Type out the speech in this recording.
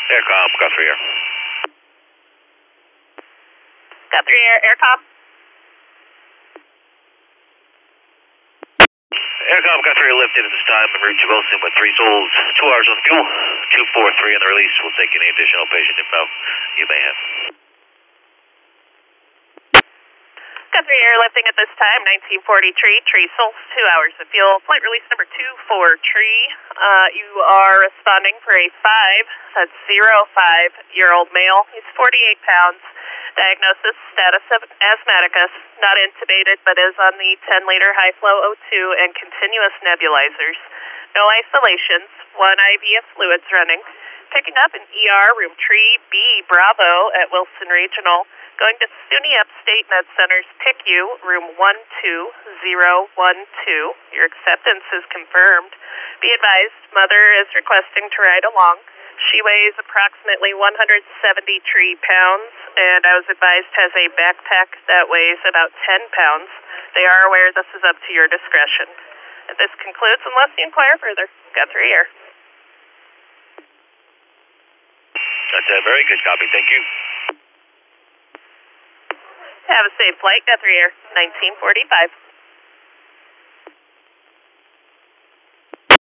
Aircom, Guthrie Air. Guthrie Air, Aircom. Aircom, Guthrie Air lifted at this time en route to Wilson with 3 souls, 2 hours on fuel, 243 on the release. We'll take any additional patient info you may have. Guthrie Air lifting at this time, 1940 tree souls, 2 hours of fuel. Flight release number 2 for tree. You are responding for a 5-year-old male. He's 48 pounds. Diagnosis, status of asthmaticus, not intubated, but is on the 10-liter high-flow O2 and continuous nebulizers. No isolations, 1 IV of fluids running. Picking up in ER, room tree B, Bravo at Wilson Regional. Going to SUNY Upstate Med Center's PICU, room 12012. Your acceptance is confirmed. Be advised, mother is requesting to ride along. She weighs approximately 170 pounds, and I was advised has a backpack that weighs about 10 pounds. They are aware this is up to your discretion. And this concludes, unless you inquire further. Guthrie Air. That's a very good copy, thank you. Have a safe flight, Guthrie Air, 1945.